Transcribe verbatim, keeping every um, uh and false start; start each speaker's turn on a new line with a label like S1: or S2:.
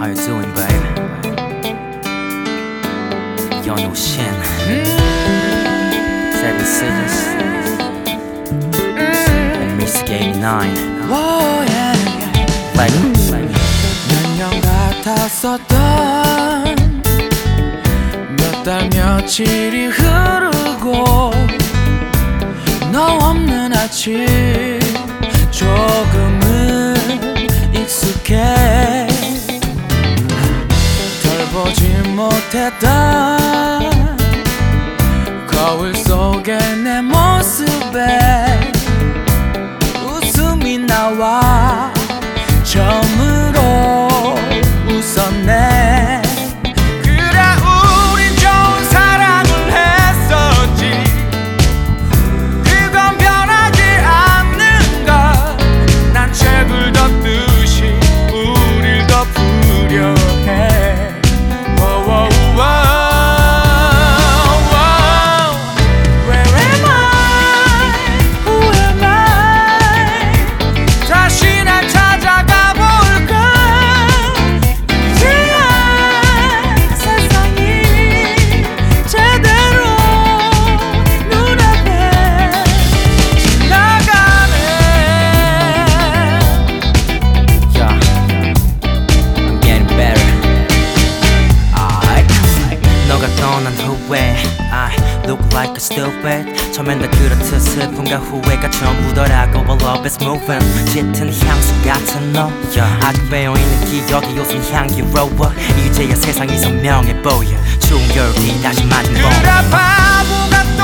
S1: you doing, babe? Young Shin, Seven Seasons, and Mystic eighty-nine.
S2: Whoa, yeah, yeah.
S1: Like,
S2: 몇년 같았었던 몇 달 며칠이 흐르고 너 없는 아침 조금은 익숙해 덜 보지 못했던 거울 속의 내 모습에 웃음이 나와 처음으로 웃었네. 그래 우린 좋은 사랑을 했었지. 그건 변하지 않는 것. 난 책을 덮듯이 우릴 덮으려 해. Whoa, Where am I? Who am I? 다시 날 찾아가 볼까? 이제야 세상이 제대로 눈앞에 지나가네.
S1: yeah, I'm getting better. Alright. 너가 떠난 후에 I look like a stupid. 처음엔 다 그렇듯 슬픔과 후회가 전부더라고. But love is moving. 짙은 향수 같은 너 yeah. 아직 배어있는 기억이 요즘 향기로워. 이제야 세상이 선명해 보여. 추운 겨울 뒤 다시 맞은 봄.
S2: 그래 바보 같은